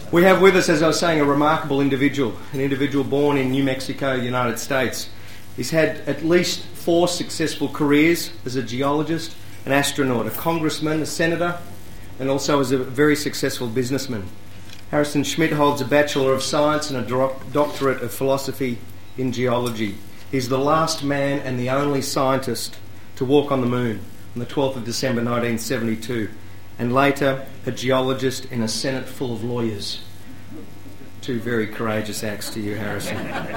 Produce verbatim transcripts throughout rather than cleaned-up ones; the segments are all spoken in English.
We have with us, as I was saying, a remarkable individual, an individual born in New Mexico, United States. He's had at least four successful careers as a geologist, an astronaut, a congressman, a senator, and also as a very successful businessman. Harrison Schmitt holds a Bachelor of Science and a do- doctorate of philosophy in geology. He's the last man and the only scientist to walk on the moon on the twelfth of December nineteen seventy-two, and later a geologist in a Senate full of lawyers. Two very courageous acts to you, Harrison.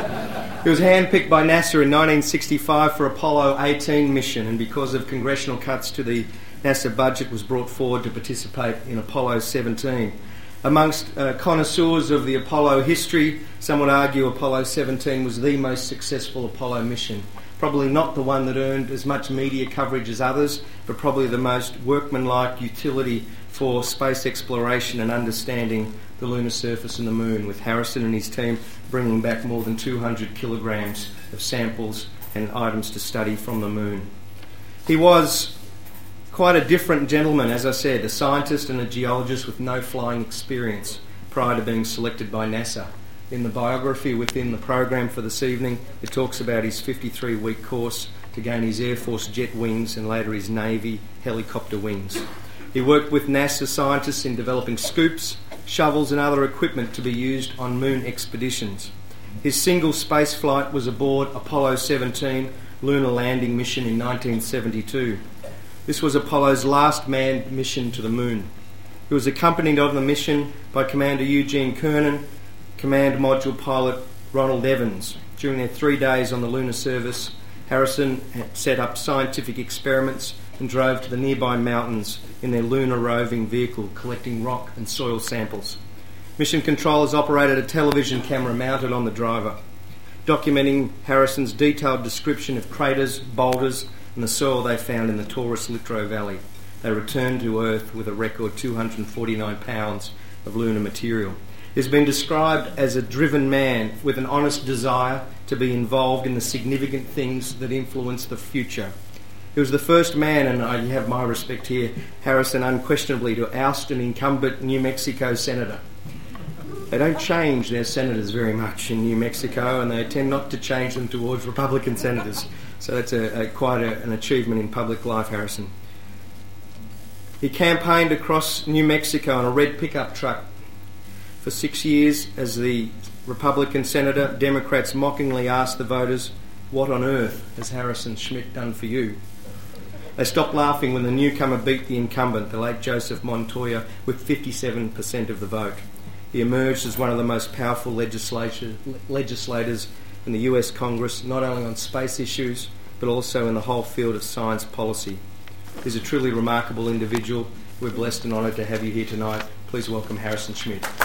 He was handpicked by NASA in nineteen sixty-five for Apollo eighteen mission, and because of congressional cuts to the NASA budget, was brought forward to participate in Apollo seventeen. Amongst uh, connoisseurs of the Apollo history, some would argue Apollo seventeen was the most successful Apollo mission. Probably not the one that earned as much media coverage as others, but probably the most workmanlike utility for space exploration and understanding the lunar surface and the moon, with Harrison and his team bringing back more than two hundred kilograms of samples and items to study from the moon. He was quite a different gentleman, as I said, a scientist and a geologist with no flying experience prior to being selected by NASA. In the biography within the program for this evening, it talks about his fifty-three week course to gain his Air Force jet wings and later his Navy helicopter wings. He worked with NASA scientists in developing scoops, shovels and other equipment to be used on moon expeditions. His single space flight was aboard Apollo seventeen lunar landing mission in nineteen seventy-two. This was Apollo's last manned mission to the moon. He was accompanied on the mission by Commander Eugene Cernan, Command Module Pilot Ronald Evans. During their three days on the lunar surface, Harrison had set up scientific experiments and drove to the nearby mountains in their lunar roving vehicle, collecting rock and soil samples. Mission controllers operated a television camera mounted on the driver, documenting Harrison's detailed description of craters, boulders, and the soil they found in the Taurus Littrow Valley. They returned to Earth with a record two hundred forty-nine pounds of lunar material. He's been described as a driven man with an honest desire to be involved in the significant things that influence the future. He was the first man, and I have my respect here, Harrison, unquestionably, to oust an incumbent New Mexico senator. They don't change their senators very much in New Mexico, and they tend not to change them towards Republican senators. So that's a, a, quite a, an achievement in public life, Harrison. He campaigned across New Mexico on a red pickup truck for six years as the Republican senator. Democrats mockingly asked the voters, "What on earth has Harrison Schmitt done for you?" They stopped laughing when the newcomer beat the incumbent, the late Joseph Montoya, with fifty-seven percent of the vote. He emerged as one of the most powerful legislators in the U S Congress, not only on space issues, but also in the whole field of science policy. He's a truly remarkable individual. We're blessed and honoured to have you here tonight. Please welcome Harrison Schmitt.